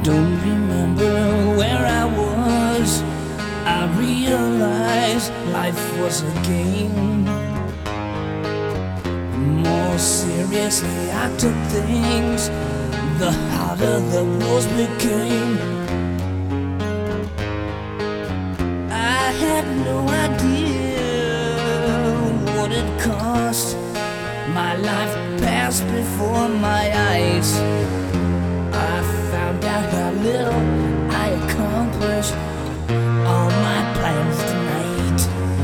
don't remember where I was. I realized life was a game. The more seriously I took things, the harder the rules became. I had no idea what it cost. My life passed before my eyes. I found out how little I accomplished all my plans tonight.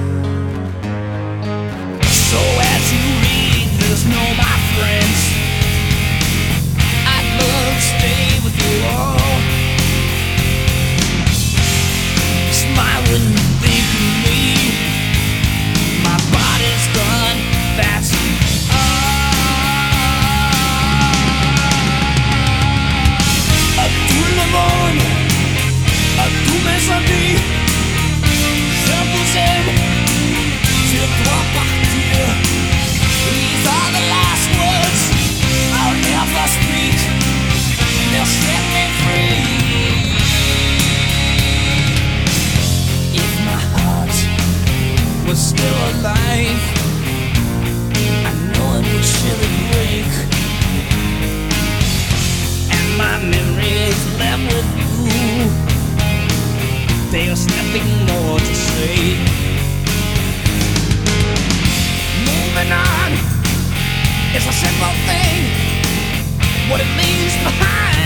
So as you read this, know my friends, I'd love to stay with you all. Smile when you think of me. My body's gone fast. Tous mes amis, je vous aime, je dois partir. These are the last words I'll never speak. They'll set me free. If my heart was still alive, I know it would surely break. And my memories left with you, there's nothing more to say. Moving on is a simple thing. What it leaves behind